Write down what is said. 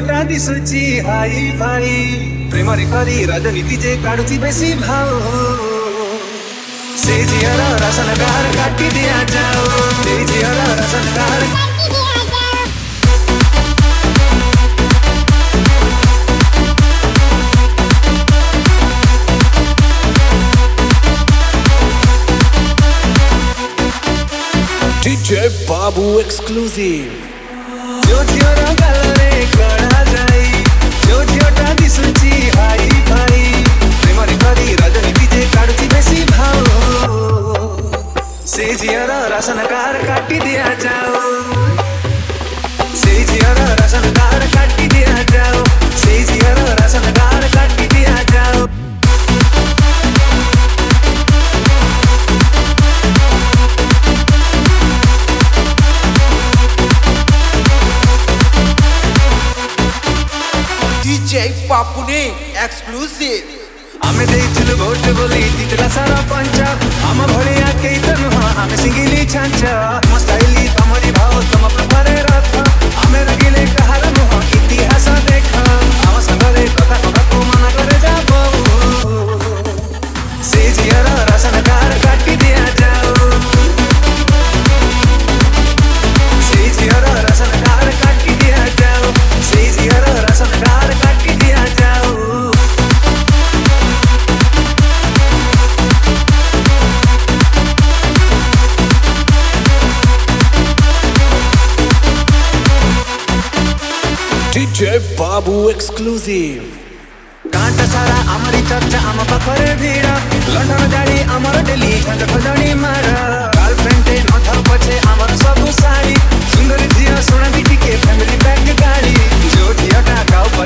झीलटा दिशुची hi fi प्रेमरे करी राजनीति जे काढुची बेसी भाव से झियर रासनकार काटी दिया जाओ से झियर रासनकार DJ Babu exclusive. जो झियर गलरे कड़ा जाई जो झियटा दिशुची हाई फाई प्रेमरे करी राजनीति जे काढुची बेसी भाव से झियर रासनकार काटी दिया जाओ से झियर रासनकार काटी दिया जाओ से झियर रासनकार काटी दिया जाओ DJ Babu ne exclusive. आमे देइथिलु भोट बोली जितला सारा पंच आम भलिया केही त नुह आमे सिंगिली छांच म स्टाइली तमरी भाव तम प्रभारे रथ आमे रगिले कहार नुह इतिहास देख आम संगरे कथा कथा को मना करे जाबो से झियर रासनकार काटी दिया जाओ से झियर रासनकार काटी दिया जाओ से झियर रासनकार काटी दिया जाओ DJ Babu exclusive. कांटा सारा आमरी चर्चा आम पाखरे भिड़ लंडन गाड़ी आमर डेली खंड खजणी मार गर्लफ्रेंड न थाउ पछे आमर सब साड़ी सुंदर झिया सोना बिटी के फैमिली पैक गाड़ी जो झियटा गाउ